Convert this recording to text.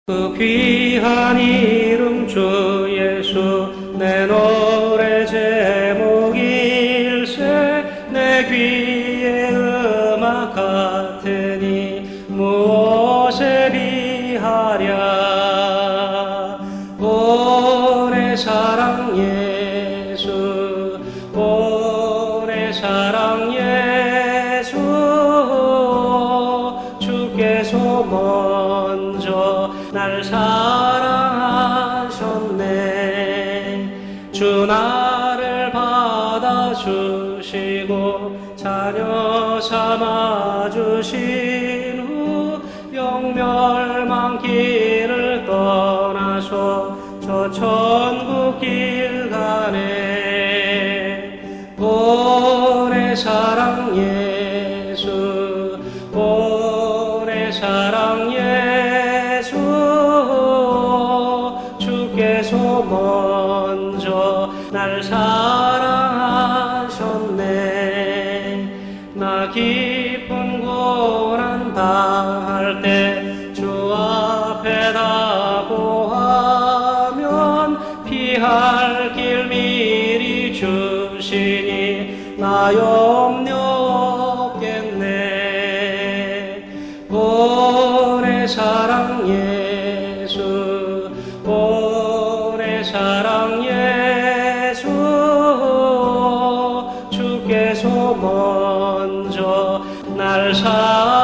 그 귀한 이름 주 예수 내 노래 제목일세 내 귀에 음악 같으니 무엇에 비하랴. 오 내 사랑 예수 오 내 사랑 예수 주께서 먼저 날 사랑하셨네. 주 나를 받아주시고 자녀 삼아주신 후 영멸망 길을 떠나서 저 천국 길 가네. 오 내 사랑 예수 오 내 사랑 예수 주께서 먼저 날 사랑하셨네. 나 깊은 고난 당할 때 주 앞에다 고하면 피할 길 미리 주시니 나 염려 없겠네. 오 내 사랑 예수 오 내 사랑 예수 주께서 먼저 날